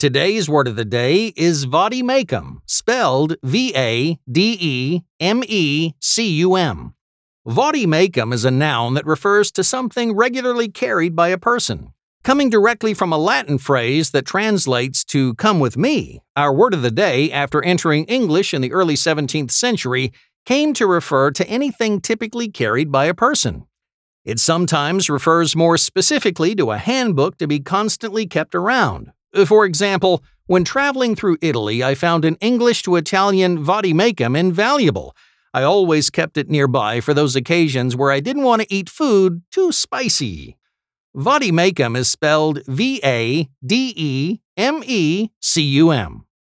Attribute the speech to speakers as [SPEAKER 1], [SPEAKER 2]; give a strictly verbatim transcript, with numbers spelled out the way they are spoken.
[SPEAKER 1] Today's word of the day is vademecum, spelled V A D E M E C U M. Vademecum is a noun that refers to something regularly carried by a person. Coming directly from a Latin phrase that translates to "come with me," our word of the day, after entering English in the early seventeenth century, came to refer to anything typically carried by a person. It sometimes refers more specifically to a handbook to be constantly kept around. For example, when traveling through Italy, I found an English to Italian vademecum invaluable. I always kept it nearby for those occasions where I didn't want to eat food too spicy. Vademecum is spelled V A D E M E C U M.